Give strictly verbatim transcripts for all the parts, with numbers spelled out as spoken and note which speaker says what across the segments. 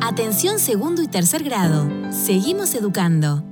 Speaker 1: Atención segundo y tercer grado. Seguimos educando.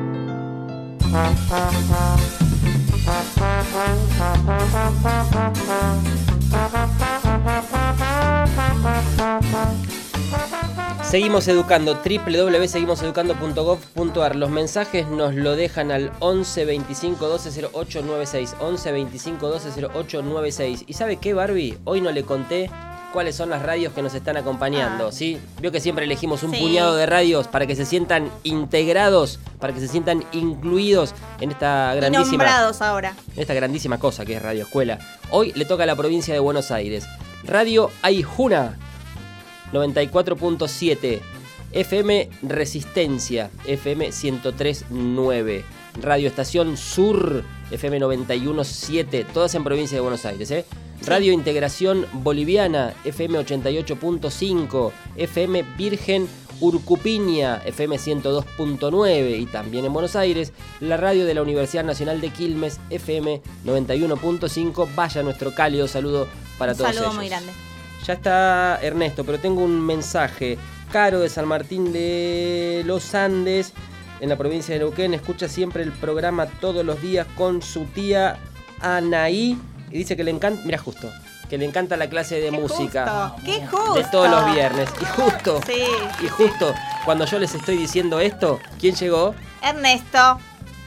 Speaker 2: Seguimos educando, doble u doble u doble u punto seguimos educando punto gov punto ar. Los mensajes nos lo dejan al once veinticinco doce cero ocho nueve seis. once veinticinco doce cero ocho nueve seis. ¿Y sabe qué, Barbie? Hoy no le conté cuáles son las radios que nos están acompañando, ah. ¿sí? Vio que siempre elegimos un sí. puñado de radios para que se sientan integrados, para que se sientan incluidos en esta grandísima...
Speaker 3: Y nombrados ahora.
Speaker 2: En esta grandísima cosa que es Radio Escuela. Hoy le toca a la provincia de Buenos Aires. Radio Aijuna, noventa y cuatro punto siete. F M Resistencia, F M ciento tres punto nueve. Radio Estación Sur, F M noventa y uno punto siete. Todas en provincia de Buenos Aires, ¿eh? Radio Integración Boliviana, F M ochenta y ocho punto cinco, F M Virgen Urcupiña, F M ciento dos punto nueve, y también en Buenos Aires, la radio de la Universidad Nacional de Quilmes, F M noventa y uno punto cinco. Vaya nuestro cálido saludo para todos ellos.
Speaker 3: Un saludo muy grande.
Speaker 2: Ya está Ernesto, pero tengo un mensaje. Caro de San Martín de los Andes, en la provincia de Neuquén, escucha siempre el programa todos los días con su tía Anaí. Y dice que le encanta, mira justo, que le encanta la clase de
Speaker 3: ¡Qué
Speaker 2: música.
Speaker 3: Justo, ¡Qué justo!
Speaker 2: De todos los viernes. Y justo,
Speaker 3: sí,
Speaker 2: y justo, sí. cuando yo les estoy diciendo esto, ¿quién llegó?
Speaker 3: Ernesto.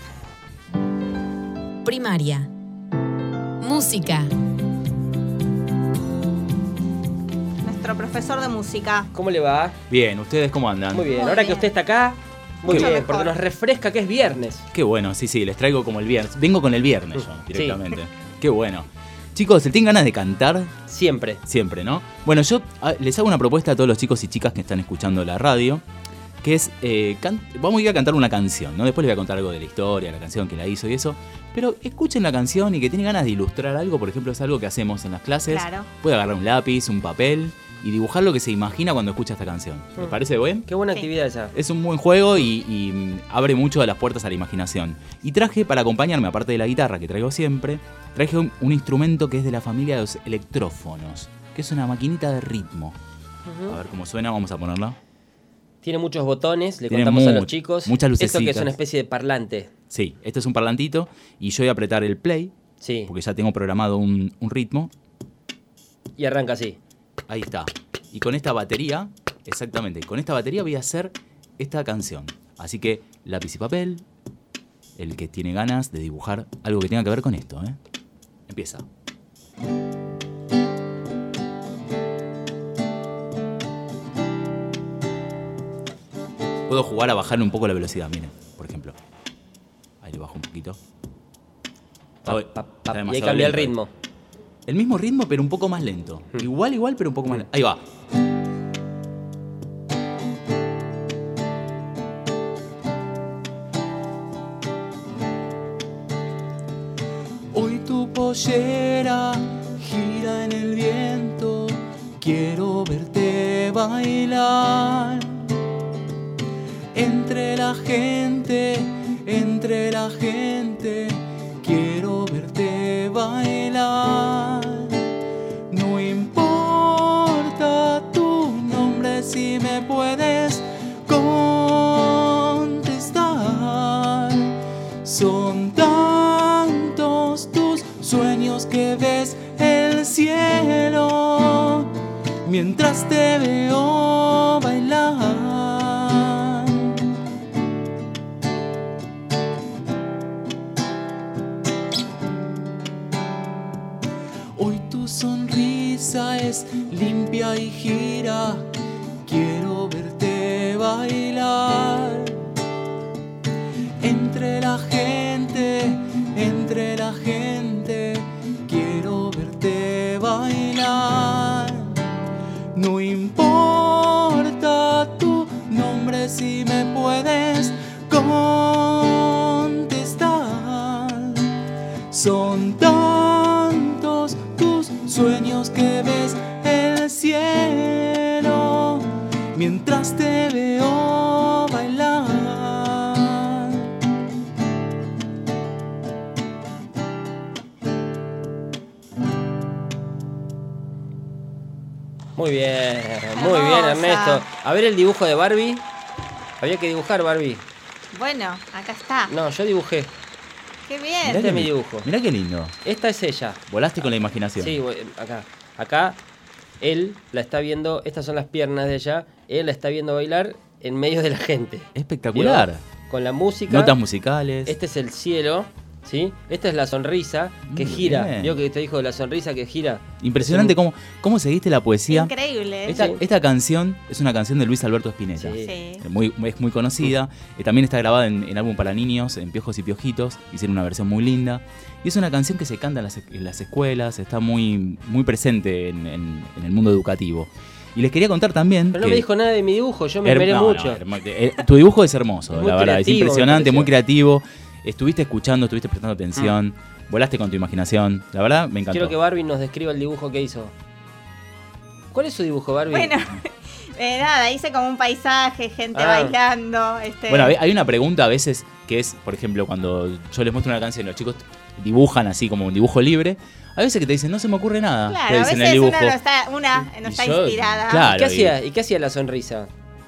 Speaker 1: Primaria. Música.
Speaker 3: Nuestro profesor de música.
Speaker 2: ¿Cómo le va?
Speaker 4: Bien, ¿ustedes cómo andan?
Speaker 2: Muy bien,
Speaker 3: Muy
Speaker 2: ahora
Speaker 3: bien.
Speaker 2: que usted está acá, muy
Speaker 3: Mucho
Speaker 2: bien,
Speaker 3: mejor.
Speaker 2: porque nos refresca que es viernes.
Speaker 4: Qué bueno, sí, sí, les traigo como el viernes. Vengo con el viernes yo, directamente. Sí. Qué bueno. Chicos, ¿tienen ganas de cantar?
Speaker 2: Siempre.
Speaker 4: Siempre, ¿no? Bueno, yo a, les hago una propuesta a todos los chicos y chicas que están escuchando la radio, que es, eh, can- vamos a ir a cantar una canción, ¿no? Después les voy a contar algo de la historia, la canción que la hizo y eso. Pero escuchen la canción y que tienen ganas de ilustrar algo, por ejemplo, es algo que hacemos en las clases.
Speaker 3: Claro.
Speaker 4: Puede agarrar un lápiz, un papel y dibujar lo que se imagina cuando escucha esta canción. ¿Les
Speaker 2: Mm.
Speaker 4: parece bien?
Speaker 2: Qué buena
Speaker 3: Sí.
Speaker 2: actividad esa.
Speaker 4: Es un buen juego y, y mm, abre mucho de las puertas a la imaginación. Y traje para acompañarme, aparte de la guitarra que traigo siempre, traje un, un instrumento que es de la familia de los electrófonos, que es una maquinita de ritmo.
Speaker 2: Uh-huh.
Speaker 4: A ver cómo suena, vamos a ponerla.
Speaker 2: Tiene muchos botones, le
Speaker 4: Tiene
Speaker 2: contamos a
Speaker 4: much-
Speaker 2: los chicos.
Speaker 4: muchas
Speaker 2: Esto que es
Speaker 4: lucecitas.
Speaker 2: una especie de parlante.
Speaker 4: Sí, este es un parlantito y yo voy a apretar el play,
Speaker 2: Sí.
Speaker 4: porque ya tengo programado un, un ritmo.
Speaker 2: Y arranca así.
Speaker 4: Ahí está. Y con esta batería, exactamente, con esta batería voy a hacer esta canción. Así que lápiz y papel, el que tiene ganas de dibujar algo que tenga que ver con esto, ¿eh? Empieza. Puedo jugar a bajarle un poco la velocidad, miren, por ejemplo. Ahí le bajo un poquito.
Speaker 2: Pa,
Speaker 4: Está-
Speaker 2: pa,
Speaker 4: está
Speaker 2: pa, y ahí
Speaker 4: demasiado
Speaker 2: cambia el
Speaker 4: lento.
Speaker 2: ritmo.
Speaker 4: El mismo ritmo, pero un poco más lento.
Speaker 2: Hmm.
Speaker 4: Igual, igual, pero un poco más lento. Ahí va. Hoy tu pollera gira en el viento. Quiero verte bailar. Entre la gente, entre la gente. Quiero verte bailar. No importa tu nombre, si me puedes contestar. Son tantos tus sueños que ves el cielo mientras te veo bailar. Hoy tu sonrisa es limpia y gira. Quiero verte bailar. Entre la gente, entre la gente. Quiero verte bailar. No importa tu nombre, si me puedes contestar. Son tantos tus sueños que ves el cielo mientras te veo bailar.
Speaker 2: Muy bien, muy bien,
Speaker 3: Hermosa.
Speaker 2: Ernesto. A ver el dibujo de Barbie. Había que dibujar Barbie.
Speaker 3: Bueno, acá está.
Speaker 2: No, yo dibujé.
Speaker 3: Qué
Speaker 4: Mirá
Speaker 3: bien.
Speaker 2: Este
Speaker 4: que-
Speaker 2: es mi dibujo.
Speaker 4: Mirá qué lindo.
Speaker 2: Esta es ella.
Speaker 4: Volaste con la imaginación.
Speaker 2: Sí, voy- acá. Acá él la está viendo, estas son las piernas de ella, él la está viendo bailar en medio de la gente.
Speaker 4: Espectacular.
Speaker 2: ¿Vio? Con la música.
Speaker 4: Notas musicales.
Speaker 2: Este es el cielo, ¿sí? Esta es la sonrisa que
Speaker 4: Muy
Speaker 2: gira.
Speaker 4: bien.
Speaker 2: ¿Vio que te dijo de la sonrisa que gira?
Speaker 4: Impresionante
Speaker 2: Es un-
Speaker 4: cómo, cómo seguiste la poesía.
Speaker 3: Increíble.
Speaker 4: Esta,
Speaker 2: Sí.
Speaker 4: esta canción es una canción de Luis Alberto Spinetta.
Speaker 2: Sí.
Speaker 3: Sí.
Speaker 4: Muy, es muy conocida. Eh, también está grabada en, en álbum para niños, en Piojos y Piojitos. Hicieron una versión muy linda. Y es una canción que se canta en las, en las escuelas, está muy, muy presente en, en- en el mundo educativo. Y les quería contar también.
Speaker 2: Pero no
Speaker 4: que-
Speaker 2: me dijo nada de mi dibujo, yo me
Speaker 4: Her-
Speaker 2: esperé
Speaker 4: no, no,
Speaker 2: mucho.
Speaker 4: hermo- eh, tu dibujo es hermoso,
Speaker 2: Es muy
Speaker 4: la verdad. Es
Speaker 2: creativo, me
Speaker 4: impresionante, muy
Speaker 2: pareció.
Speaker 4: creativo. Estuviste escuchando, estuviste prestando atención. Volaste con tu imaginación. La verdad, me encantó.
Speaker 2: Quiero que Barbie nos describa el dibujo que hizo. ¿Cuál es su dibujo, Barbie?
Speaker 3: Bueno, eh, nada, hice como un paisaje, gente
Speaker 2: Ah.
Speaker 3: bailando. Este...
Speaker 4: Bueno, hay- hay una pregunta a veces que es, por ejemplo, cuando yo les muestro una canción y los chicos dibujan así como un dibujo libre, a veces que te dicen, no se me ocurre nada.
Speaker 3: Claro,
Speaker 4: te
Speaker 3: a
Speaker 4: dicen
Speaker 3: veces
Speaker 4: el dibujo.
Speaker 3: una no está, una no
Speaker 4: Y
Speaker 3: está
Speaker 4: yo-
Speaker 3: inspirada.
Speaker 4: claro.
Speaker 2: ¿Y qué
Speaker 4: y-
Speaker 2: hacía? ¿Y qué hacía la sonrisa?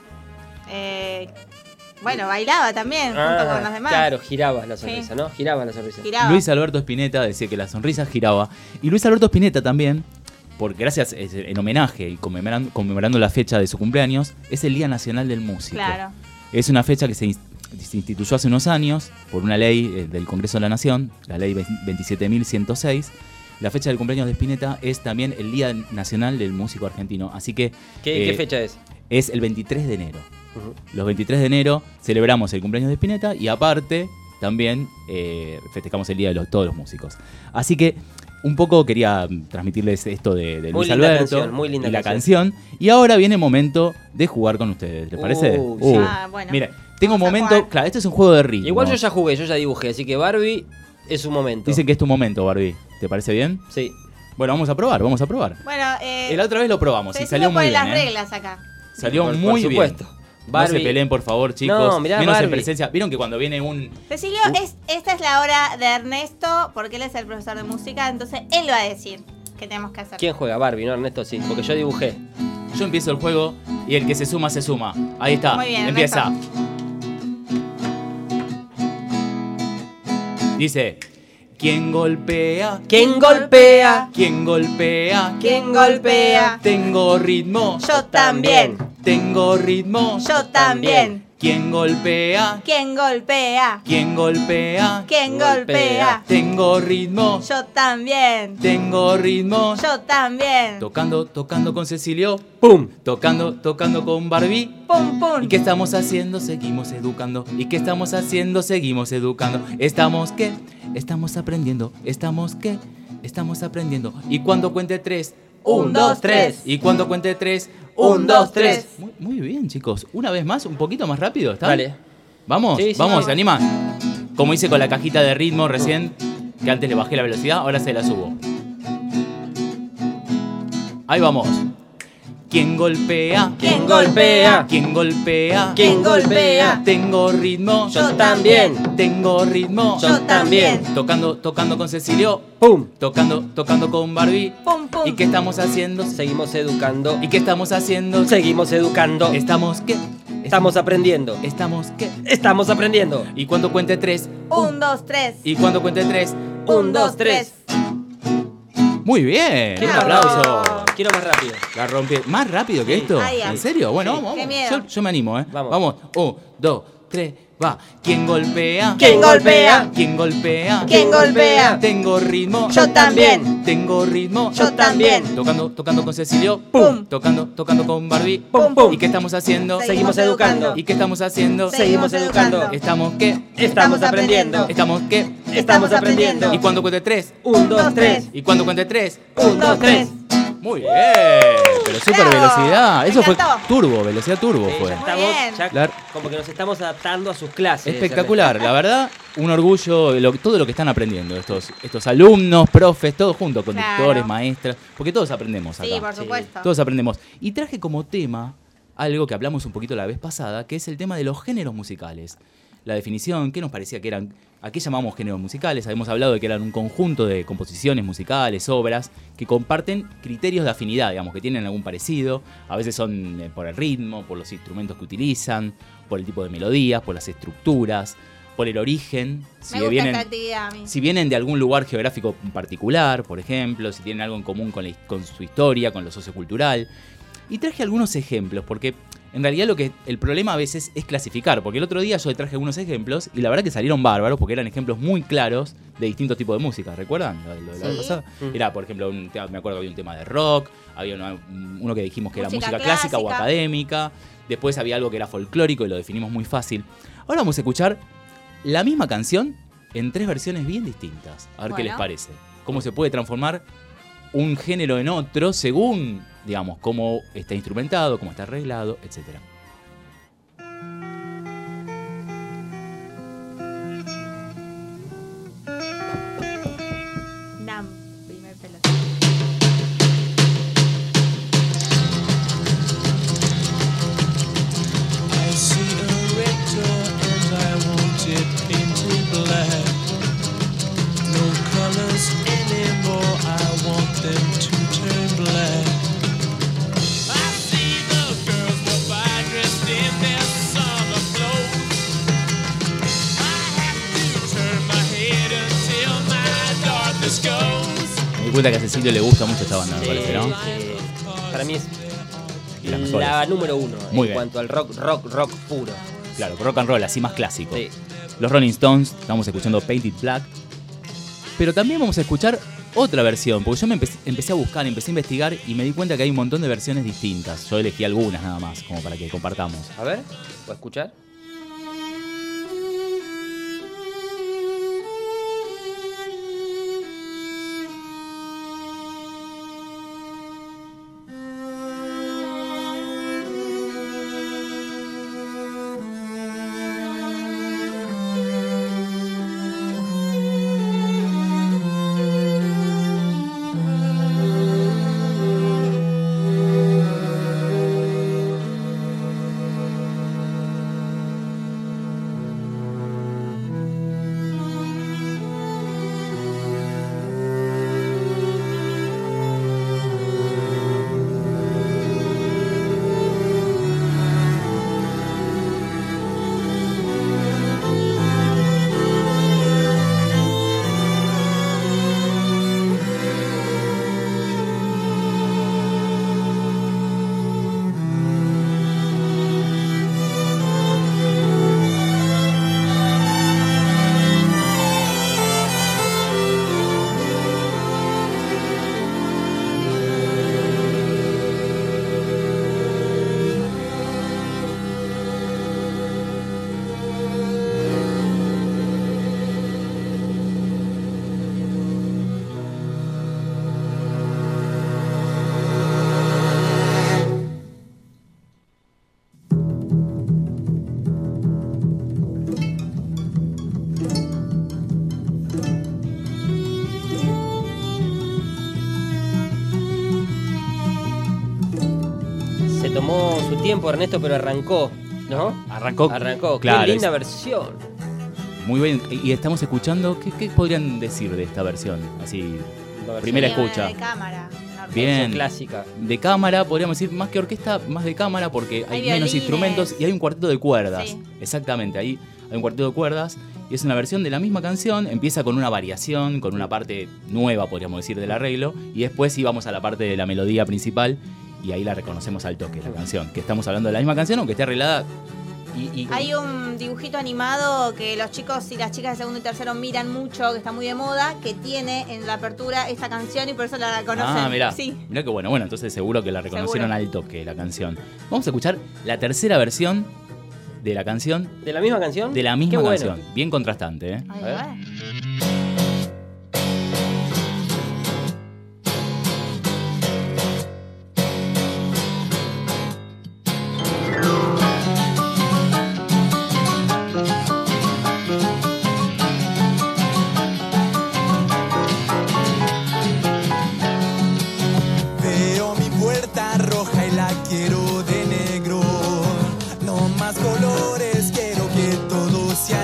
Speaker 3: Eh, bueno, bailaba también junto
Speaker 2: Ah,
Speaker 3: con los demás.
Speaker 2: Claro, giraba la sonrisa,
Speaker 3: Sí.
Speaker 2: ¿no? Giraba la sonrisa.
Speaker 3: Giraba.
Speaker 4: Luis Alberto Spinetta decía que la sonrisa giraba. Y Luis Alberto Spinetta también, porque gracias, es en homenaje y conmemorando, conmemorando la fecha de su cumpleaños, es el Día Nacional del Músico.
Speaker 3: Claro.
Speaker 4: Es una fecha que se, ins- se instituyó hace unos años por una ley eh, del Congreso de la Nación, la ley veintisiete mil ciento seis. La fecha del cumpleaños de Spinetta es también el Día Nacional del Músico Argentino. Así que
Speaker 2: ¿Qué,
Speaker 4: eh,
Speaker 2: qué fecha es?
Speaker 4: es el veintitrés de enero.
Speaker 2: Ujú.
Speaker 4: Los veintitrés de enero celebramos el cumpleaños de Spinetta y aparte también eh, festejamos el Día de los, todos los músicos. Así que un poco quería mm, transmitirles esto de, de
Speaker 2: Muy
Speaker 4: Luis
Speaker 2: linda
Speaker 4: Alberto
Speaker 2: canción, muy linda
Speaker 4: y la
Speaker 2: canción.
Speaker 4: canción. Y ahora viene el momento de jugar con ustedes, ¿les parece?
Speaker 2: Uh, sí.
Speaker 3: Ah, bueno.
Speaker 4: Mira, tengo un
Speaker 3: Vamos a
Speaker 4: momento,
Speaker 3: jugar.
Speaker 4: claro, este es un juego de ritmo.
Speaker 2: Igual yo ya jugué, yo ya dibujé, así que Barbie es su momento.
Speaker 4: Dicen que es tu momento, Barbie. ¿Te parece bien?
Speaker 2: Sí.
Speaker 4: Bueno, vamos a probar, vamos a probar.
Speaker 3: Bueno, eh,
Speaker 4: Eh, la otra vez lo probamos y
Speaker 3: estoy
Speaker 4: salió
Speaker 3: diciendo
Speaker 4: muy
Speaker 3: por
Speaker 4: bien.
Speaker 3: las
Speaker 4: ¿eh?
Speaker 3: reglas acá.
Speaker 4: Salió
Speaker 2: Por-
Speaker 4: muy
Speaker 2: por
Speaker 4: bien.
Speaker 2: supuesto.
Speaker 4: No
Speaker 2: Barbie.
Speaker 4: se peleen, por favor, chicos.
Speaker 2: No, mirá,
Speaker 4: Menos en
Speaker 2: Barbie.
Speaker 4: presencia. Vieron que cuando viene un...
Speaker 3: Cecilio,
Speaker 4: Uh.
Speaker 3: es, esta es la hora de Ernesto, porque él es el profesor de música, entonces él va a decir qué tenemos que hacer.
Speaker 2: ¿Quién juega? Barbie, ¿no? Ernesto, sí. Porque yo dibujé.
Speaker 4: Yo empiezo el juego y el que se suma, se suma. Ahí está.
Speaker 3: Muy bien,
Speaker 4: Empieza. Dice, ¿quién golpea?
Speaker 2: ¿Quién golpea?
Speaker 4: ¿Quién golpea?
Speaker 3: ¿Quién golpea?
Speaker 4: Tengo ritmo.
Speaker 3: Yo también.
Speaker 4: Tengo ritmo.
Speaker 3: Yo también.
Speaker 4: ¿Quién golpea?
Speaker 3: ¿Quién golpea?
Speaker 4: ¿Quién golpea?
Speaker 3: ¿Quién golpea?
Speaker 4: Tengo ritmo.
Speaker 3: Yo también.
Speaker 4: Tengo ritmo.
Speaker 3: Yo también.
Speaker 4: Tocando, tocando con Cecilio.
Speaker 2: ¡Pum!
Speaker 4: Tocando, tocando con Barbie.
Speaker 3: Pum, pum.
Speaker 4: ¿Y qué estamos haciendo? Seguimos educando. ¿Y qué estamos haciendo? Seguimos educando. ¿Estamos qué? Estamos aprendiendo. ¿Estamos qué? Estamos aprendiendo. Y cuando cuente tres.
Speaker 3: Un, dos, tres.
Speaker 4: Y cuando cuente tres.
Speaker 3: Un, dos, tres.
Speaker 4: Muy, muy bien, chicos. Una vez más, un poquito más rápido, ¿está?
Speaker 2: Dale.
Speaker 4: Vamos,
Speaker 2: Sí, sí,
Speaker 4: vamos,
Speaker 2: vamos.
Speaker 4: ¿se anima? Como hice con la cajita de ritmo recién, que antes le bajé la velocidad, ahora se la subo. Ahí vamos. ¿Quién golpea?
Speaker 3: ¿Quién golpea?
Speaker 4: ¿Quién golpea?
Speaker 3: ¿Quién golpea?
Speaker 4: Tengo ritmo.
Speaker 3: Yo también.
Speaker 4: Tengo ritmo.
Speaker 3: Yo también.
Speaker 4: Tocando, tocando con Cecilio.
Speaker 2: ¡Pum!
Speaker 4: Tocando, tocando con Barbie.
Speaker 3: Pum, pum.
Speaker 4: ¿Y qué estamos haciendo?
Speaker 2: Seguimos educando.
Speaker 4: ¿Y qué estamos haciendo?
Speaker 2: Seguimos educando.
Speaker 4: ¿Estamos qué?
Speaker 2: Estamos aprendiendo.
Speaker 4: ¿Estamos qué?
Speaker 2: Estamos aprendiendo.
Speaker 4: Y cuando cuente tres.
Speaker 3: Un, dos, tres.
Speaker 4: Y cuando cuente tres.
Speaker 3: Un, dos, tres.
Speaker 4: Muy bien.
Speaker 2: Quiero
Speaker 4: Un
Speaker 2: un
Speaker 3: Bravo.
Speaker 4: aplauso.
Speaker 2: Quiero más rápido.
Speaker 4: La rompí. ¿Más rápido que
Speaker 2: Sí.
Speaker 4: esto?
Speaker 3: Ahí, ahí.
Speaker 4: ¿En serio? Bueno,
Speaker 2: Sí.
Speaker 4: vamos,
Speaker 3: Qué
Speaker 4: vamos.
Speaker 3: miedo.
Speaker 4: Yo, yo me animo, ¿eh?
Speaker 2: Vamos.
Speaker 4: Vamos. Un, dos, tres, va. ¿Quién golpea?
Speaker 3: ¿Quién golpea?
Speaker 4: ¿Quién golpea?
Speaker 3: ¿Quién golpea?
Speaker 4: Tengo ritmo.
Speaker 3: Yo también.
Speaker 4: Tengo ritmo.
Speaker 3: Yo también.
Speaker 4: Tocando, tocando con Cecilio.
Speaker 3: Pum.
Speaker 4: Tocando, tocando con Barbie.
Speaker 2: Pum, pum.
Speaker 4: ¿Y qué estamos haciendo?
Speaker 2: Seguimos educando.
Speaker 4: ¿Y qué estamos haciendo?
Speaker 2: Seguimos educando.
Speaker 4: ¿Estamos qué?
Speaker 2: Estamos aprendiendo.
Speaker 4: ¿Estamos qué?
Speaker 2: Estamos aprendiendo.
Speaker 4: ¿Y cuando cuente tres?
Speaker 2: Un, dos, tres.
Speaker 4: ¿Y cuando cuente tres?
Speaker 2: Un, dos, tres.
Speaker 4: Muy bien. Pero súper
Speaker 3: Bravo.
Speaker 4: velocidad.
Speaker 3: Me
Speaker 4: Eso fue
Speaker 3: encantó.
Speaker 4: turbo, velocidad turbo
Speaker 2: Sí,
Speaker 4: fue.
Speaker 2: ya
Speaker 3: Muy
Speaker 2: estamos,
Speaker 3: bien.
Speaker 2: ya
Speaker 4: Claro.
Speaker 2: como que nos estamos adaptando a sus clases.
Speaker 4: Espectacular, la verdad, un orgullo, lo- todo lo que están aprendiendo estos, estos alumnos, profes, todos juntos, conductores,
Speaker 3: Claro.
Speaker 4: maestras, porque todos aprendemos acá.
Speaker 3: Sí, por
Speaker 2: Sí.
Speaker 3: supuesto.
Speaker 4: Todos aprendemos. Y traje como tema algo que hablamos un poquito la vez pasada, que es el tema de los géneros musicales. la definición, qué nos parecía que eran, a qué llamamos géneros musicales. Habíamos hablado de que eran un conjunto de composiciones musicales, obras, que comparten criterios de afinidad, digamos, que tienen algún parecido. A veces son eh, por el ritmo, por los instrumentos que utilizan, por el tipo de melodías, por las estructuras, por el origen. Si
Speaker 3: Me gusta
Speaker 4: vienen,
Speaker 3: esta actividad a mí.
Speaker 4: si vienen de algún lugar geográfico particular, por ejemplo, si tienen algo en común con, la, con su historia, con lo sociocultural. Y traje algunos ejemplos, porque en realidad lo que el problema a veces es clasificar, porque el otro día yo le traje algunos ejemplos y la verdad que salieron bárbaros, porque eran ejemplos muy claros de distintos tipos de música. ¿Recuerdan lo, lo de la vez
Speaker 3: Sí.
Speaker 4: pasada? Era, por ejemplo, un tema, me acuerdo que había un tema de rock, había uno, uno que dijimos que
Speaker 3: Música
Speaker 4: era música clásica, o
Speaker 3: clásica.
Speaker 4: académica, después había algo que era folclórico y lo definimos muy fácil. Ahora vamos a escuchar la misma canción en tres versiones bien distintas. A ver
Speaker 3: Bueno.
Speaker 4: qué les parece. Cómo se puede transformar un género en otro según, digamos, cómo está instrumentado, cómo está arreglado, etcétera.
Speaker 3: Nam, primer pelota.
Speaker 5: I see a rector and I want it painted black. No colors anymore, I want them to turn black. I see the girls go by dressed in their summer clothes. I have to turn my head until my darkness goes.
Speaker 4: Me di cuenta que a Cecilio le gusta mucho esta banda, me
Speaker 2: Sí,
Speaker 4: parece, ¿no?
Speaker 2: sí. Para mí es
Speaker 4: Y las mejores.
Speaker 2: la número uno
Speaker 4: Muy
Speaker 2: en
Speaker 4: bien.
Speaker 2: cuanto al rock, rock, rock puro.
Speaker 4: Claro, rock and roll, así más clásico.
Speaker 2: Sí.
Speaker 4: Los Rolling Stones, estamos escuchando Painted Black. Pero también vamos a escuchar otra versión, porque yo me empecé, empecé a buscar, empecé a investigar y me di cuenta que hay un montón de versiones distintas. Yo elegí algunas nada más, como para que compartamos.
Speaker 2: A ver, ¿puedo escuchar? Se tomó su tiempo, Ernesto, pero arrancó, ¿no?
Speaker 4: Arrancó.
Speaker 2: Arrancó.
Speaker 4: Claro,
Speaker 2: Qué linda
Speaker 4: es-
Speaker 2: versión.
Speaker 4: Muy bien. Y estamos escuchando, ¿qué, qué podrían decir de esta versión? Así,
Speaker 2: La
Speaker 4: Primera
Speaker 3: Sí, una
Speaker 4: escucha.
Speaker 3: de cámara, una orquesta.
Speaker 4: Bien.
Speaker 2: versión clásica.
Speaker 4: de cámara, podríamos decir, más que orquesta, más de cámara, porque hay,
Speaker 3: Hay
Speaker 4: menos
Speaker 3: violines.
Speaker 4: instrumentos y hay un cuarteto de cuerdas.
Speaker 3: Sí.
Speaker 4: Exactamente, ahí hay un cuarteto de cuerdas y es una versión de la misma canción. Empieza con una variación, con una parte nueva, podríamos decir, del arreglo, y después sí vamos a la parte de la melodía principal y ahí la reconocemos al toque, la canción. Que estamos hablando de la misma canción, aunque esté arreglada. Y, y-
Speaker 3: Hay un dibujito animado que los chicos y las chicas de segundo y tercero miran mucho, que está muy de moda, que tiene en la apertura esta canción y por eso la conocen.
Speaker 4: Ah, mirá.
Speaker 3: Sí.
Speaker 4: Mirá que bueno, bueno, entonces seguro que la reconocieron
Speaker 3: Seguro.
Speaker 4: al toque, la canción. Vamos a escuchar la tercera versión de la canción,
Speaker 2: ¿De la misma canción?
Speaker 4: de la
Speaker 2: Qué
Speaker 4: misma
Speaker 2: bueno.
Speaker 4: canción. Bien contrastante, ¿eh?
Speaker 3: Ay,
Speaker 2: A ver.
Speaker 3: a ver.
Speaker 5: Veo mi puerta roja y la quiero de negro. No más colores, quiero que todo sea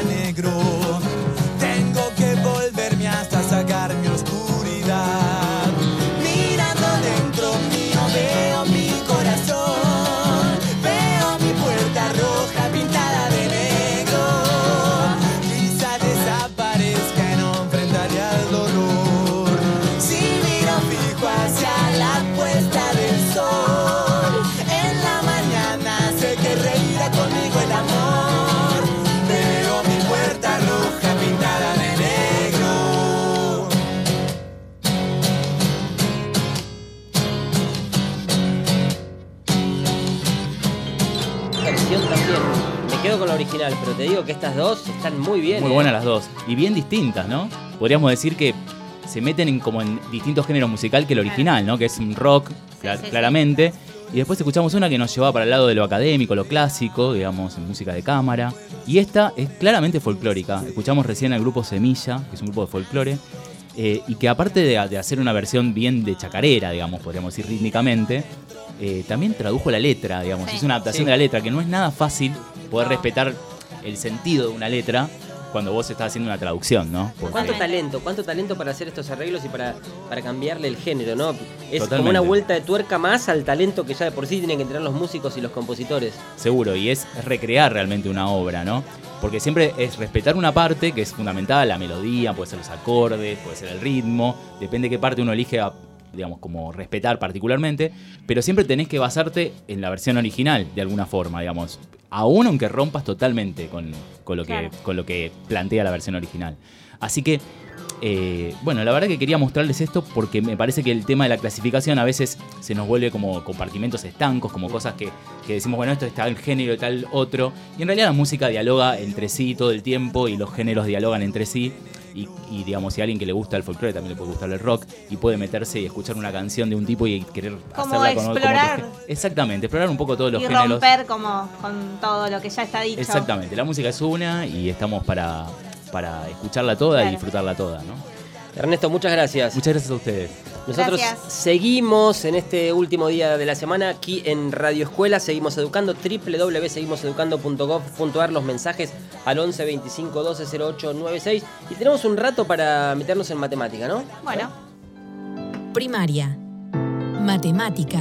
Speaker 2: versión también. Me quedo con la original, pero te digo que estas dos están muy bien.
Speaker 4: Muy
Speaker 2: eh.
Speaker 4: buenas las dos. Y bien distintas, ¿no? Podríamos decir que se meten en como en distintos géneros musical que el original, ¿no? Que es un rock,
Speaker 3: Sí,
Speaker 4: cl-
Speaker 3: sí,
Speaker 4: claramente. Y después escuchamos una que nos llevaba para el lado de lo académico, lo clásico, digamos, en música de cámara. Y esta es claramente folclórica. Escuchamos recién al grupo Semilla, que es un grupo de folclore. Eh, y que aparte de, de hacer una versión bien de chacarera, digamos, podríamos decir rítmicamente, eh, también tradujo la letra, digamos.
Speaker 3: Sí.
Speaker 4: Es una adaptación
Speaker 2: Sí.
Speaker 4: de la letra, que no es nada fácil poder
Speaker 3: No.
Speaker 4: respetar el sentido de una letra cuando vos estás haciendo una traducción, ¿no? Porque-
Speaker 2: ¿Cuánto talento? ¿Cuánto talento para hacer estos arreglos y para, para cambiarle el género, ¿no? Es
Speaker 4: Totalmente.
Speaker 2: como una vuelta de tuerca más al talento que ya de por sí tienen que tener los músicos y los compositores.
Speaker 4: Seguro, y es recrear realmente una obra, ¿no? Porque siempre es respetar una parte que es fundamental, la melodía, puede ser los acordes, puede ser el ritmo, depende de qué parte uno elige, a, digamos, como respetar particularmente, pero siempre tenés que basarte en la versión original, de alguna forma, digamos, aún aunque rompas totalmente con, con, lo, que,
Speaker 3: Claro.
Speaker 4: con lo que plantea la versión original. Así que, eh, bueno, la verdad que quería mostrarles esto porque me parece que el tema de la clasificación a veces se nos vuelve como compartimentos estancos, como cosas que, que decimos, bueno, esto es tal género, tal otro, y en realidad la música dialoga entre sí todo el tiempo y los géneros dialogan entre sí. Y, y digamos, si a alguien que le gusta el folclore también le puede gustar el rock y puede meterse y escuchar una canción de un tipo y querer
Speaker 3: Como
Speaker 4: hacerla con
Speaker 3: explorar.
Speaker 4: con otro gé- Exactamente, explorar un poco todos los
Speaker 3: Y
Speaker 4: géneros.
Speaker 3: romper como con todo lo que ya está dicho.
Speaker 4: Exactamente, la música es una y estamos para, para escucharla toda
Speaker 3: Claro.
Speaker 4: y disfrutarla toda, ¿no?
Speaker 2: Ernesto, muchas gracias.
Speaker 4: Muchas gracias a ustedes.
Speaker 2: Nosotros
Speaker 3: Gracias.
Speaker 2: seguimos en este último día de la semana aquí en Radio Escuela, seguimos educando, doble u doble u doble u punto seguimos educando punto gov punto ar, los mensajes al once veinticinco doce cero ocho noventa y seis y tenemos un rato para meternos en matemática, ¿no?
Speaker 3: Bueno,
Speaker 1: Primaria. Matemática.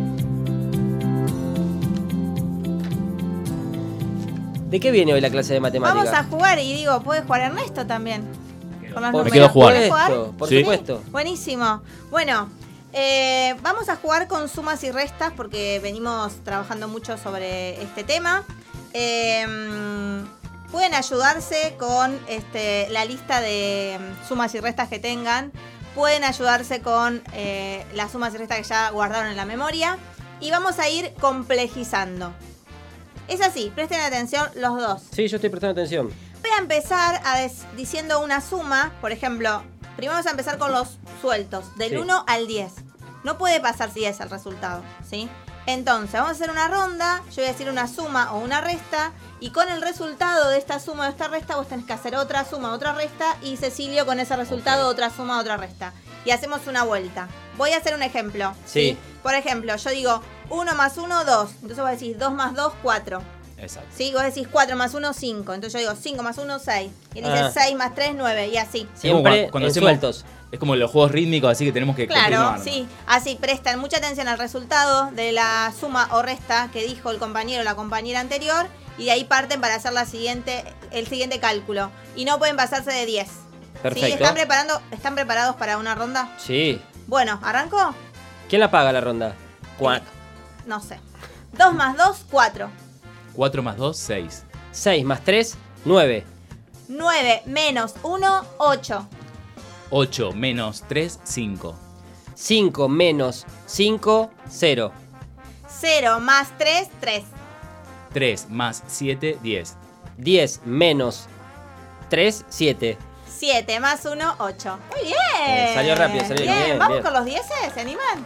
Speaker 2: ¿De qué viene hoy la clase de matemática?
Speaker 3: vamos a jugar y digo, puede jugar Ernesto también. Con los
Speaker 2: Por
Speaker 4: Me quedo a jugar.
Speaker 3: ¿Puede
Speaker 2: supuesto, por
Speaker 4: Sí.
Speaker 2: supuesto.
Speaker 3: Buenísimo. Bueno, eh, vamos a jugar con sumas y restas porque venimos trabajando mucho sobre este tema. Eh, pueden ayudarse con este, la lista de sumas y restas que tengan. Pueden ayudarse con eh, las sumas y restas que ya guardaron en la memoria. Y vamos a ir complejizando. Es así, presten atención los dos.
Speaker 2: Sí, yo estoy prestando atención.
Speaker 3: Voy a empezar a des- diciendo una suma. Por ejemplo, primero vamos a empezar con los sueltos, del
Speaker 2: Sí.
Speaker 3: uno al diez. No puede pasar diez el resultado, ¿sí? Entonces, vamos a hacer una ronda. Yo voy a decir una suma o una resta. Y con el resultado de esta suma o esta resta, vos tenés que hacer otra suma, otra resta. Y Cecilio con ese resultado,
Speaker 2: Ok.
Speaker 3: otra suma, otra resta. Y hacemos una vuelta. Voy a hacer un ejemplo.
Speaker 2: Sí.
Speaker 3: Por ejemplo, yo digo uno más uno, dos. Entonces vos decís dos más dos, cuatro.
Speaker 4: Exacto.
Speaker 3: Sí, vos decís cuatro más uno, cinco. Entonces yo digo cinco más uno, seis. Y él dice
Speaker 2: Ah.
Speaker 3: seis más tres, nueve. Y así.
Speaker 4: Es como
Speaker 2: Siempre
Speaker 4: cuando- cuando
Speaker 2: en
Speaker 4: hacemos-
Speaker 2: sueltos.
Speaker 4: Es como los juegos rítmicos, así que tenemos que
Speaker 3: Claro,
Speaker 4: continuar, ¿no?
Speaker 3: sí. Así prestan mucha atención al resultado de la suma o resta que dijo el compañero o la compañera anterior. Y de ahí parten para hacer la siguiente, el siguiente cálculo. Y no pueden pasarse de diez.
Speaker 2: Perfecto.
Speaker 3: ¿Sí? ¿Están, preparando, ¿Están preparados para una ronda?
Speaker 2: Sí.
Speaker 3: Bueno, ¿arranco?
Speaker 2: ¿Quién la paga la ronda? Cuac.
Speaker 3: No sé. dos más dos, cuatro.
Speaker 4: cuatro más dos, seis.
Speaker 2: seis más tres, nueve.
Speaker 3: nueve menos uno, ocho.
Speaker 4: ocho menos tres, cinco.
Speaker 2: cinco menos cinco, cero.
Speaker 3: cero más tres, tres.
Speaker 4: tres más siete, diez.
Speaker 2: diez menos tres, siete.
Speaker 3: siete más uno, ocho. Muy bien.
Speaker 2: Eh, salió rápido, salió
Speaker 3: bien.
Speaker 2: bien,
Speaker 3: ¿Vamos
Speaker 2: bien.
Speaker 3: con los dieces? ¿Se animan?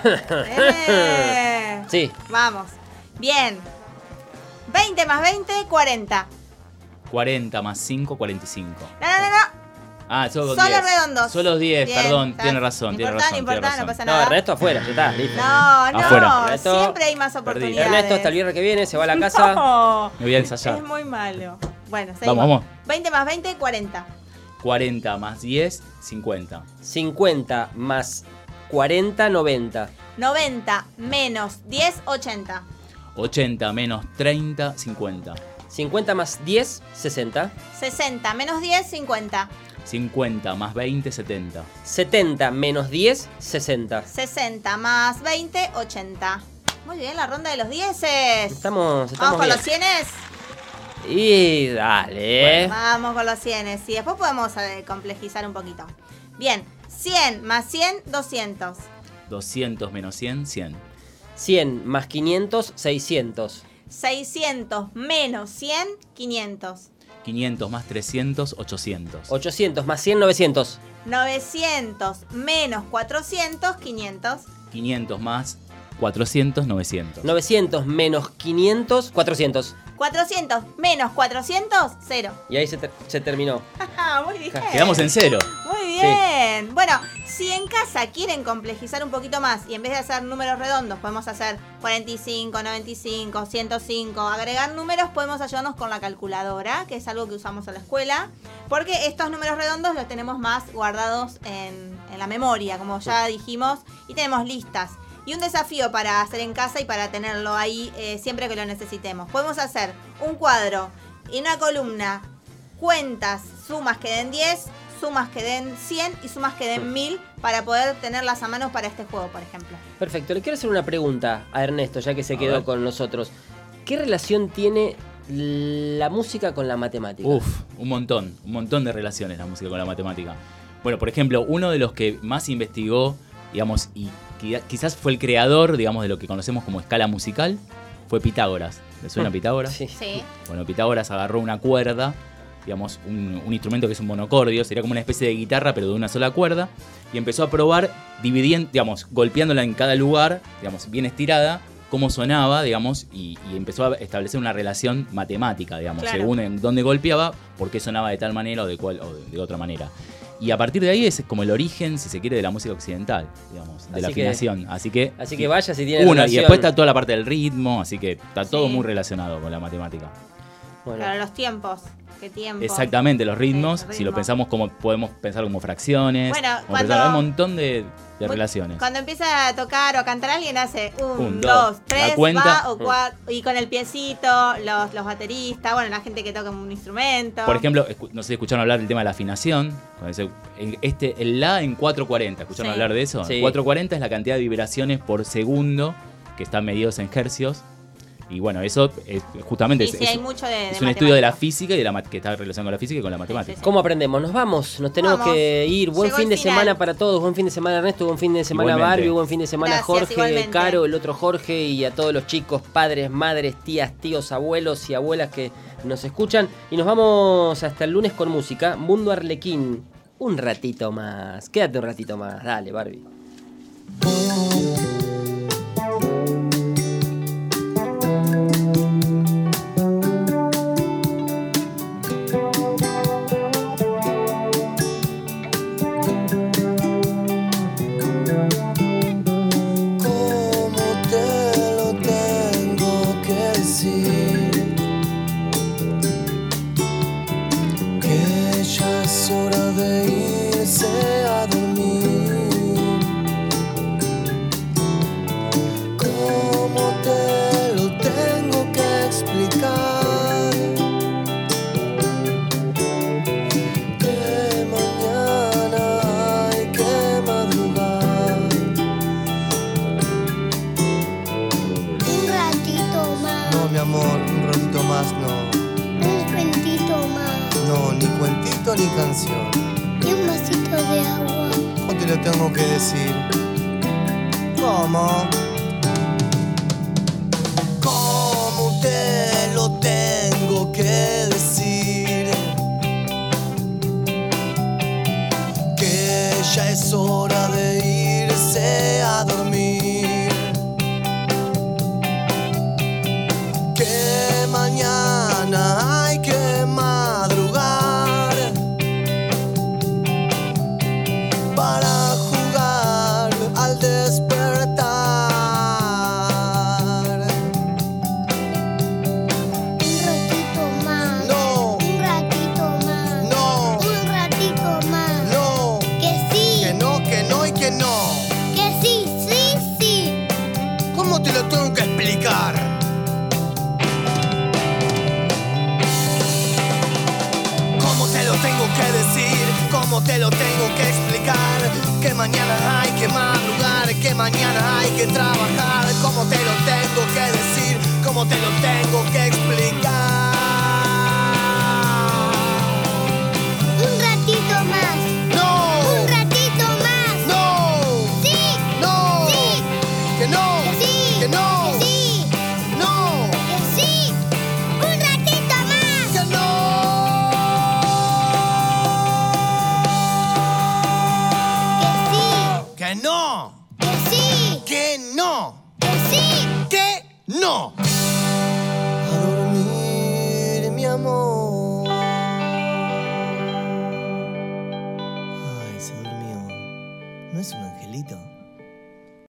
Speaker 3: Eh.
Speaker 2: Sí.
Speaker 3: Vamos. Bien. veinte más veinte, cuarenta.
Speaker 4: cuarenta más cinco, cuarenta y cinco.
Speaker 3: No, no, no, no.
Speaker 4: Ah, solo
Speaker 3: Solo
Speaker 4: diez.
Speaker 3: redondos.
Speaker 4: Solo diez,
Speaker 3: Bien,
Speaker 4: perdón,
Speaker 3: está.
Speaker 4: tiene razón,
Speaker 3: No
Speaker 4: tiene
Speaker 3: importa,
Speaker 4: razón,
Speaker 3: no
Speaker 4: tiene
Speaker 3: importa,
Speaker 4: razón.
Speaker 3: no pasa
Speaker 2: No,
Speaker 3: nada.
Speaker 2: Ernesto afuera, ya está, listo.
Speaker 3: No, no.
Speaker 4: Afuera.
Speaker 2: Ernesto,
Speaker 3: Siempre hay más
Speaker 4: perdí.
Speaker 3: oportunidades.
Speaker 2: Ernesto hasta el viernes que viene se va a la casa.
Speaker 3: No.
Speaker 4: Me voy a ensayar.
Speaker 3: Es muy malo. Bueno, seguimos.
Speaker 4: Vamos, vamos.
Speaker 3: veinte más veinte, cuarenta.
Speaker 4: cuarenta más diez, cincuenta.
Speaker 2: cincuenta más cuarenta, noventa.
Speaker 3: noventa menos diez, ochenta.
Speaker 4: ochenta menos treinta, cincuenta.
Speaker 2: cincuenta más diez, sesenta.
Speaker 3: sesenta menos diez, cincuenta.
Speaker 4: cincuenta más veinte, setenta.
Speaker 2: setenta menos diez, sesenta.
Speaker 3: sesenta más veinte, ochenta. Muy bien, la ronda de los dieces.
Speaker 2: Estamos,
Speaker 3: Vamos
Speaker 2: estamos
Speaker 3: con
Speaker 2: bien.
Speaker 3: los cienes.
Speaker 2: Y dale.
Speaker 3: Vamos con los cienes. Y después podemos eh, complejizar un poquito. Bien, cien más cien, doscientos.
Speaker 4: doscientos menos cien, cien.
Speaker 2: cien más quinientos, seiscientos.
Speaker 3: seiscientos menos cien, quinientos.
Speaker 4: quinientos más trescientos, ochocientos.
Speaker 2: ochocientos más cien, novecientos.
Speaker 3: novecientos menos cuatrocientos, quinientos.
Speaker 4: quinientos más cuatrocientos, novecientos.
Speaker 2: novecientos menos quinientos, cuatrocientos.
Speaker 3: cuatrocientos menos cuatrocientos, cero.
Speaker 2: Y ahí se, ter- se terminó.
Speaker 3: Muy bien.
Speaker 4: Quedamos en cero.
Speaker 3: Muy bien. Bueno, si en casa quieren complejizar un poquito más y en vez de hacer números redondos podemos hacer cuarenta y cinco, noventa y cinco, ciento cinco, agregar números, podemos ayudarnos con la calculadora, que es algo que usamos en la escuela, porque estos números redondos los tenemos más guardados en, en la memoria, como ya dijimos, y tenemos listas. Y un desafío para hacer en casa y para tenerlo ahí eh, siempre que lo necesitemos. Podemos hacer un cuadro y una columna, cuentas, sumas que den diez, sumas que den cien y sumas que den mil para poder tenerlas a mano para este juego, por ejemplo.
Speaker 2: Perfecto. Le quiero hacer una pregunta a Ernesto, ya que se
Speaker 4: A
Speaker 2: quedó
Speaker 4: ver.
Speaker 2: con nosotros. ¿Qué relación tiene la música con la matemática?
Speaker 4: Uf, un montón, un montón de relaciones la música con la matemática. Bueno, por ejemplo, uno de los que más investigó, digamos, y qui- quizás fue el creador, digamos, de lo que conocemos como escala musical, fue Pitágoras. ¿Le suena Pitágoras?
Speaker 2: Sí.
Speaker 3: Sí.
Speaker 4: Bueno, Pitágoras agarró una cuerda, digamos, un, un instrumento que es un monocordio, sería como una especie de guitarra, pero de una sola cuerda, y empezó a probar dividiendo, digamos, golpeándola en cada lugar, digamos, bien estirada, cómo sonaba, digamos, y, y empezó a establecer una relación matemática, digamos,
Speaker 3: Claro.
Speaker 4: según en dónde golpeaba, por qué sonaba de tal manera o de cual o de, de otra manera. Y a partir de ahí es como el origen, si se quiere, de la música occidental, digamos, de la
Speaker 2: Así que-
Speaker 4: afinación. Así que,
Speaker 2: Así que vaya si tiene
Speaker 4: uno, y
Speaker 2: relación.
Speaker 4: después está toda la parte del ritmo, así que está todo
Speaker 3: Sí.
Speaker 4: muy relacionado con la matemática.
Speaker 2: Bueno,
Speaker 3: Claro, los tiempos. ¿Qué tiempo?
Speaker 4: Exactamente, los ritmos,
Speaker 3: Sí, el
Speaker 4: si lo
Speaker 3: ritmo.
Speaker 4: pensamos como podemos pensar como fracciones,
Speaker 3: Bueno,
Speaker 4: como
Speaker 3: cuando-
Speaker 4: pensar, hay un montón de, de
Speaker 3: Muy-
Speaker 4: relaciones.
Speaker 3: Cuando empieza a tocar o a cantar alguien hace un,
Speaker 4: Un,
Speaker 3: dos,
Speaker 4: dos,
Speaker 3: tres,
Speaker 4: la cuenta.
Speaker 3: va o cuatro. Y con el piecito, los, los bateristas, bueno, la gente que toca un instrumento.
Speaker 4: Por ejemplo, escu- no sé si escucharon hablar del tema de la afinación. Cuando dice, en- Este, el La en cuatrocientos cuarenta, ¿escucharon
Speaker 3: Sí.
Speaker 4: hablar de eso?
Speaker 2: Sí.
Speaker 4: cuatrocientos cuarenta es la cantidad de vibraciones por segundo que están medidos en hercios. Y bueno, eso es justamente
Speaker 3: Sí,
Speaker 4: es,
Speaker 3: sí,
Speaker 4: es-
Speaker 3: hay mucho de,
Speaker 4: es
Speaker 3: de
Speaker 4: un estudio de la
Speaker 3: matemática.
Speaker 4: física y de la mat- que está relacionado con la física y con la matemática.
Speaker 3: sí, sí.
Speaker 2: ¿cómo aprendemos? Nos vamos, nos tenemos
Speaker 3: Vamos.
Speaker 2: que ir. Buen
Speaker 3: Llegó
Speaker 2: fin
Speaker 3: el
Speaker 2: de
Speaker 3: final.
Speaker 2: semana para todos. Buen fin de semana Ernesto, buen fin de semana
Speaker 4: Igualmente.
Speaker 2: Barbie, buen fin de semana
Speaker 3: Gracias,
Speaker 2: Jorge,
Speaker 3: igualmente.
Speaker 2: Caro, el otro Jorge y a todos los chicos, padres, madres, tías, tíos, abuelos y abuelas que nos escuchan. Y nos vamos hasta el lunes con música. Mundo Arlequín. Un ratito más. Quédate un ratito más. Dale, Barbie.
Speaker 5: ¿Cómo te lo tengo que decir? Que ya es hora de irse a dormir. ¿Cómo te lo tengo que explicar? Que mañana hay que madrugar.
Speaker 6: Un ratito más,
Speaker 5: No, mi amor, un ratito más no.
Speaker 6: un cuentito más
Speaker 5: No, ni cuentito ni canción.
Speaker 6: y un vasito de agua.
Speaker 5: ¿Cómo te lo tengo que decir? ¿Cómo? ¿Cómo te lo tengo que decir? Que ya es hora de irse a dormir. Que mañana hay que madrugar para jugar al despertar.
Speaker 6: Un ratito más,
Speaker 5: No,
Speaker 6: un ratito más,
Speaker 5: no,
Speaker 6: un ratito más.
Speaker 5: no,
Speaker 6: Que sí,
Speaker 5: que no, que no y que no.
Speaker 6: que sí, sí, sí.
Speaker 5: ¿Cómo te lo tengo que explicar? ¿Cómo te lo tengo que decir? ¿Cómo te lo tengo que explicar? Que mañana hay que madrugar, que mañana hay que trabajar. ¿Cómo te lo tengo que decir? ¿Cómo te lo tengo que explicar?
Speaker 6: Un ratito más,
Speaker 5: ¡No!
Speaker 6: un ratito más.
Speaker 5: ¡No!
Speaker 6: Sí,
Speaker 5: ¡No!
Speaker 6: sí,
Speaker 5: ¡Que no!
Speaker 6: que sí,
Speaker 5: ¡Que no!
Speaker 6: que sí,
Speaker 5: ¡No!
Speaker 6: que sí.
Speaker 7: ¡No!